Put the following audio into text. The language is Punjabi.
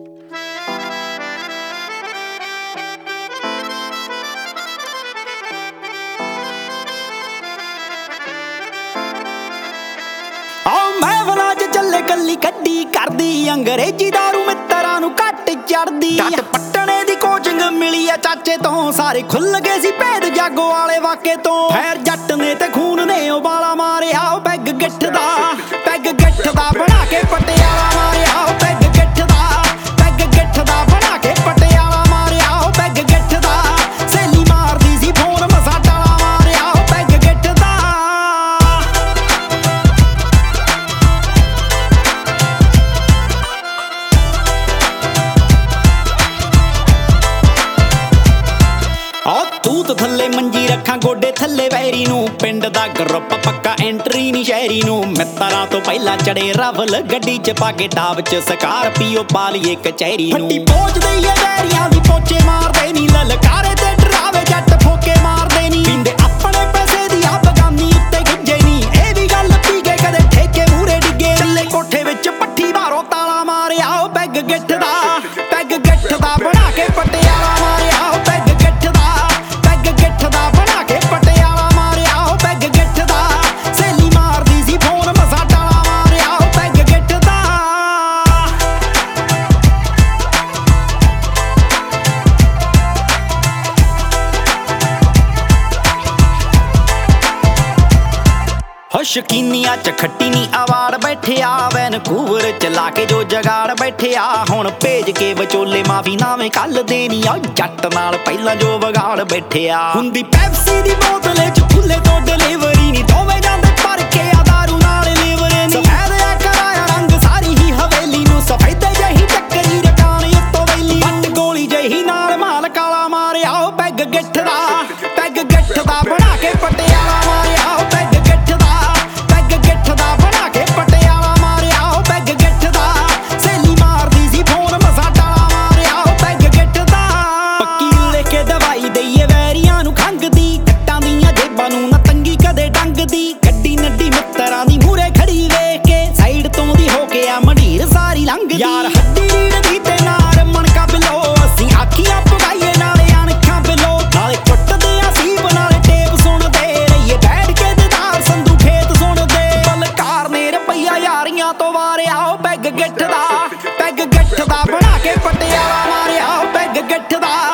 ਚੱਲੇ ਕੱਲੀ ਕੱਢੀ ਕਰਦੀ ਅੰਗਰੇਜ਼ੀ ਦਾਰੂ ਮਿੱਤਰਾਂ ਨੂੰ ਘੱਟ ਚੜਦੀ। ਜੱਟ ਪੱਟਣੇ ਦੀ ਕੋਚਿੰਗ ਮਿਲੀ ਆ ਚਾਚੇ ਤੋਂ, ਸਾਰੇ ਖੁੱਲ ਗਏ ਸੀ ਭੇਦ ਜਾਗੋ ਵਾਲੇ ਵਾਕੇ ਤੋਂ। ਫੈਰ ਜੱਟ ਨੇ ਤੇ ਖੂਨ ਨੇ ਉਬਾਲਾ ਮਾਰਿਆ, ਪੈਗ ਗਿੱਠ ਦਾ ਬਣਾ ਕੇ ਪਟਿਆਲਾ ਮਾਰਿਆ। ਪੈਗ ਗਿੱਠ ਦਾ ਬਣਾ ਕੇ ਪਟਿਆਲਾ ਮਾਰਿਆ। ਪੈਗ ਗਿੱਠ ਦਾ ਸਹੇਲੀ ਮਾਰਦੀ ਸੀ ਫੋਨ ਮਸਾ ਡਾਲਾ ਮਾਰਿਆ। ਪੈਗ ਗਿੱਠ ਦਾ ਤੂਤ ਥੱਲੇ ਮੰਜੀ ਰੱਖਾਂ ਗੋਡੇ ਥੱਲੇ ਵੈਰੀ ਨੂੰ, ਪਿੰਡ ਦਾ ਗਰੁੱਪ ਪੱਕਾ ਐਂਟਰੀ ਨੀ ਸ਼ਹਿਰੀ ਨੂੰ। ਮਿੱਤਰਾਂ ਤੋਂ ਪਹਿਲਾਂ ਚੜੇ ਰਫਲ ਗੱਡੀ ਚ ਪਾ ਕੇ ਟਾਪ ਚ ਸਕਾਰਪੀਓ ਪਾ ਲਈਏ ਕਚਹਿਰੀ ਨੂੰ। ਫੱਟੀ ਪਹੁੰਚਦੇ ਈ ਵੈਰੀਆਂ ਦੀ ਪੋਚੇ ਮਾਰਦੇ ਨੀ, ਲਲਕਾਰੇ ਤੇ ਡਰਾਵੇ ਜੱਟ ਫੋਕੇ ਮਾਰਦੇ ਨੀ। ਪੀਂਦੇ ਆਪਣੇ ਪੈਸੇ ਦੀ ਆ ਬਗਾਨੀ ਉੱਤੇ ਗਿੱਜੇ ਨੀ, ਇਹ ਵੀ ਗੱਲ ਪੀ ਕੇ ਕਦੇ ਠੇਕੇ ਮੂਰੇ ਡਿੱਗੇ। ਚੱਲੇ ਕੋਠੇ ਵਿੱਚ ਪੱਠੀ ਬਾਹਰੋਂ ਤਾਲਾ ਮਾਰਿਆ। ਪੈਗ ਗਿੱਠ ਦਾ ਬਣਾ ਕੇ ਪਟਿਆਲਾ ਮਾਰਿਆ। ਪੈਗ ਗਿੱਠ ਦਾ ਬਣਾ ਕੇ ਪਟਿਆਲਾ ਮਾਰਿਆ। ਪੈਗ ਗਿੱਠ ਦਾ ਸਹੇਲੀ ਮਾਰਦੀ ਸੀ ਫੋਨ ਮਸਾ ਡਾਲਾ ਮਾਰਿਆ। ਪੈਗ ਗਿੱਠ ਦਾ ਸ਼ਕੀਨੀਆਂ ਚ ਖੱਟੀ ਨੀ ਅਵਾਰਡ ਬੈਠਿਆ, ਵੈਨਕੂਵਰ ਚ ਲਾ ਕੇ ਜੋ ਜਗਾੜ ਬੈਠਿਆ। ਹੁਣ ਭੇਜ ਕੇ ਵਿਚੋਲੇ ਮਾਫੀ ਨਾਵੇਂ ਕੱਲ ਦੇਣੀ ਆ, ਜੱਟ ਨਾਲ ਪਹਿਲਾਂ ਜੋ ਵਿਗਾੜ ਬੈਠਿਆ। ਹੁੰਦੀ ਪੈਪਸੀ ਦੀ ਬੋਤਲੇ ਚ ਖੁੱਲੇ ਤੋਂ ਡਿਲੀਵਰੀ ਨੀ, ਦੋਵੇਂ ਜਾਂਦੇ ਭਰ ਕੇ ਆ ਦਾਰੂ ਨਾਲ ਲੀਵਰ ਨੀ। ਸਫੈਦ ਆ ਕਰਾਇਆ ਰੰਗ ਸਾਰੀ ਹੀ ਹਵੇਲੀ ਨੂੰ, ਸਫੈਦੇ ਜਹੀ ਟੱਕਰੀ ਰਕਾਨ ਉੱਤੋਂ ਵੈਲੀ। ਵੱਟ ਗੋਲੀ ਜਹੀ ਨਾਲ ਮਾਲ ਕਾਲਾ ਮਾਰਿਆ। ਪੈਗ ਗਿੱਠ ਦਾ ਬਣਾ ਕੇ ਪਟਿਆਲਾ ਮਾਰਿਆ। ਪੈਗ ਗਿੱਠ ਦਾ ਬਣਾ ਕੇ ਪਟਿਆਲਾ ਮਾਰਿਆ। ਪੈਗ ਗਿੱਠ ਦਾ ਸਹੇਲੀ ਮਾਰਦੀ ਸੀ ਫੋਨ ਮਸਾ ਡਾਲਾ ਮਾਰਿਆ। ਪੈਗ ਗਿੱਠ ਦਾ ਪੱਕੀ ਲੈ ਕੇ ਦਵਾਈ ਦਈਏ ਵੈਰੀਆਂ ਨੂੰ ਖੰਘ ਦੀ, ਕੱਟਾਂ ਦੀਆਂ ਜੇਬਾਂ ਨੂੰ ਨਾ ਤੰਗੀ ਕਦੇ ਡੰਗਦੀ। ਗੱਡੀ ਨੱਡੀ ਮਿੱਤਰਾਂ ਦੀ ਮੂਰੇ ਖੜੀ ਵੇਖ ਕੇ, ਸਾਈਡ ਤੋਂ ਦੀ ਹੋ ਕੇ ਆ ਮੰਡੀਰ ਸਾਰੀ ਲੰਘਦੀ। ਯਾਰ ਹੱਡੀ ਰੀੜ ਦੀ ਤੇ ਨਾਲ ਮਣਕਾ ਬਿਲੋ, ਅਸੀਂ ਆਖੀਆਂ ਪਗਾਈਏ ਨਾਲੇ ਅਣਖਾਂ ਬਿਲੋ। ਨਾਲੇ ਕੁੱਟਦੇ ਆ ਸੀਬ ਨਾਲੇ ਟੇਪ ਸੁਣਦੇ ਰਹੀਏ, ਬੈਠ ਕੇ ਦਿਦਾਰ ਸੰਧੂ ਖੇਤ ਸੁਣਦੇ। ਬਲਕਾਰ ਨੇ ਰੁਪਈਆ ਯਾਰੀਆਂ ਤੋਂ ਵਾਰਿਆ। ਪੈਗ ਗਿੱਠ ਦਾ ਬਣਾ ਕੇ ਪਟਿਆਲਾ ਮਾਰਿਆ। ਪੈਗ ਗਿੱਠ ਦਾ